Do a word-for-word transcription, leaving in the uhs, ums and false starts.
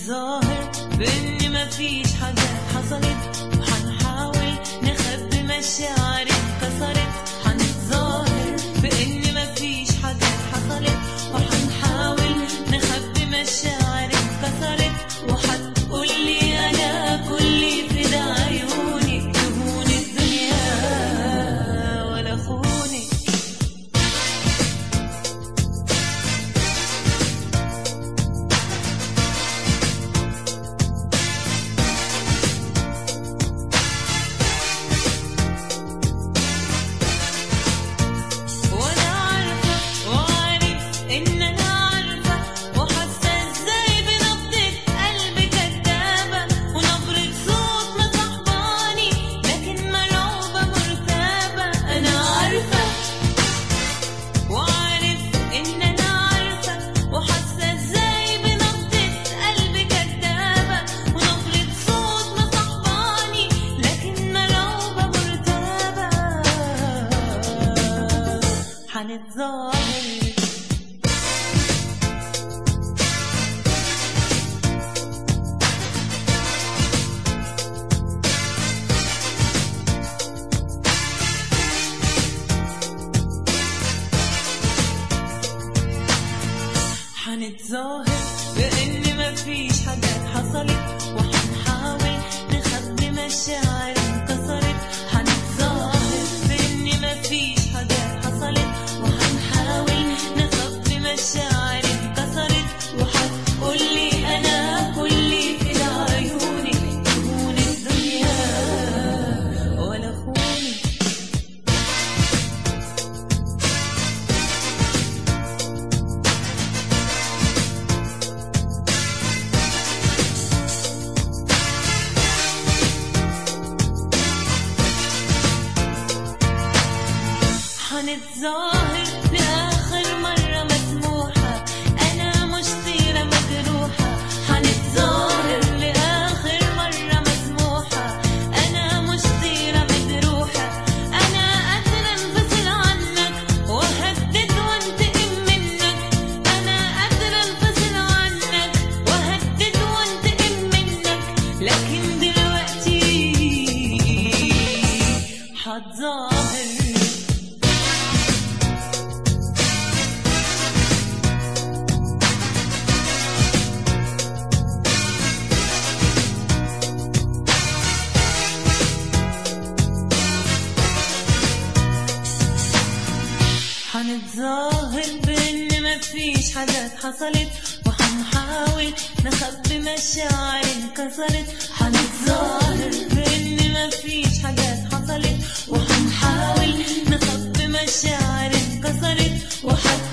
هنتظاهر بإن مفيش حاجات حصلت، وحنحاول نخبي مشاعر انكسرت. هنتظاهر بإن مفيش حاجات حصلت، وحنحاول نخبي مشاعر انكسرت. وحتقولي أنا كلي في عيونك، تهون الدنيا ولا خونك. هنتظاهر هنتظاهر بإن مفيش حاجات حصلت، وحنحاول نخبي مشاعر انكسرت. هنتظاهر بإن مفيش حاجات حصلت، وحنحاول نخبي مشاعر انكسرت. وحتقولي أنا كلي في عيونك، تهون الدنيا ولا خونك. هنتظاهر لآخر مرة مسموحة، أنا مش طيرة مجروحة. هنتظاهر لآخر مرة مسموحة، أنا مش طيرة مجروحة. أنا قادرة انفصل عنك وأهدد وانتقم منك، أنا قادرة انفصل عنك وأهدد وانتقم منك. لكن دلوقتي هتظاهر هنتظاهر بإن مفيش حاجات حصلت، وحنحاول نخبي مشاعر انكسرت. هنتظاهر بإن مفيش حاجات حصلت، وحنحاول نخبي مشاعر انكسرت. وحت